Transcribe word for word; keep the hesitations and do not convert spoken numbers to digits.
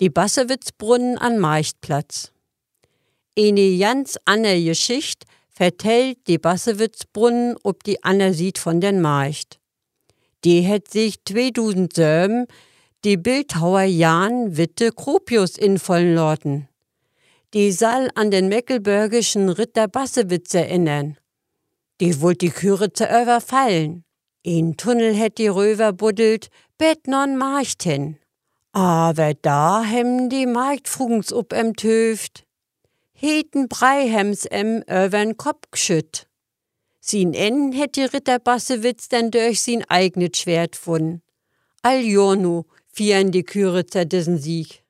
Die Bassewitzbrunnen an Marchtplatz. Eine ganz andere Geschichte vertellt die Bassewitzbrunnen ob die Annersied von den Marcht. Die hat sich zweitausendsieben die Bildhauer Jan Witte Gropius infallen lassen. Die soll an den mecklenburgischen Ritter Bassewitz erinnern. Die wollt die Küritzer überfallen. In Tunnel hätt die Röver buddelt, bet non Marcht hin. Aber da hem die Marktfrugens up em Töft. Heten Breihems em übern Kopf geschütt. Sin en hätt die Ritter Bassewitz denn durch sin eignet Schwert gefunden. All Jornu fieren die Küritzer diesen Sieg.